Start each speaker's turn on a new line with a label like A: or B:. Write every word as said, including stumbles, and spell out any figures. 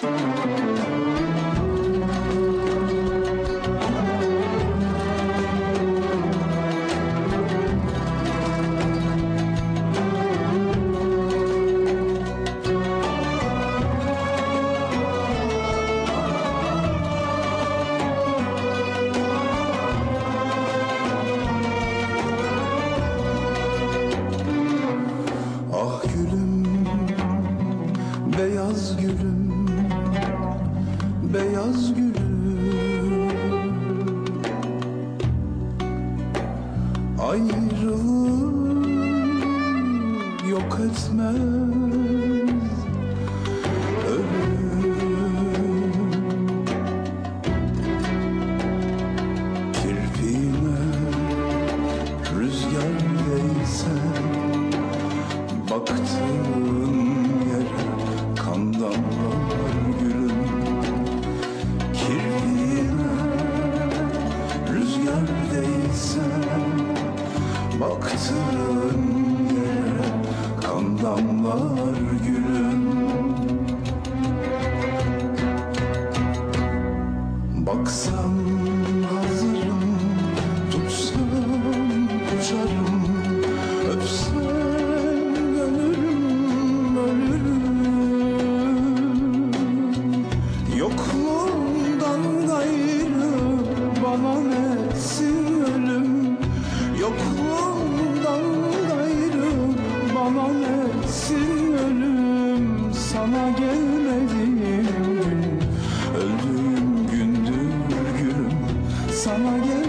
A: Beyaz gülüm, beyaz gülüm, ayrılık yok etmez ölüm. Kirpiğine rüzgar değse, baktığın yere kan damlar gülüm. Kirpiğine rüzgar değse, baktığın yere kan damlar gülüm. Baksan hazırım, tutsam uçarım, öpsen ölürüm, ölürüm. Yokluğundan gayrı bana nesin ölüm, yokluğundan gayrı bana nesin ölüm. Sana gelmediğim gün öldüğüm gündür gülüm, sana gel